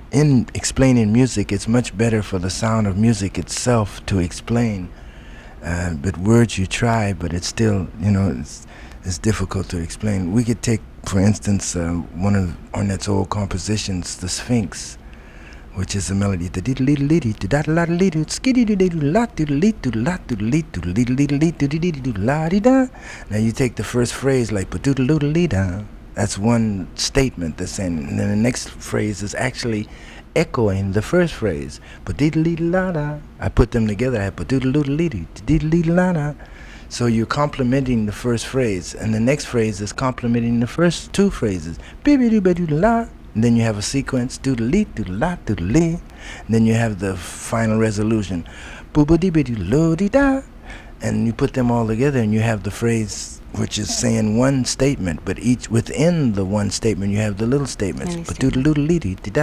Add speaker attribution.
Speaker 1: in explaining music, it's much better for the sound of music itself to explain. But words you try, but it's still, it's difficult to explain. We could take, for instance, one of Ornette's old compositions, The Sphinx, which is a melody. Now you take the first phrase like that's one statement that's saying, and then the next phrase is actually echoing the first phrase. I put them together. So you're complementing the first phrase, and the next phrase is complementing the first two phrases. And then you have a sequence, doodle-lee, doodle-la, doodle-lee. Then you have the final resolution, boo-boo-dee-bee-doo-lo-dee-da. And you put them all together, and you have the phrase which is saying one statement, but each within the one statement you have the little statements. But doodle-doodle-lee-dee-da.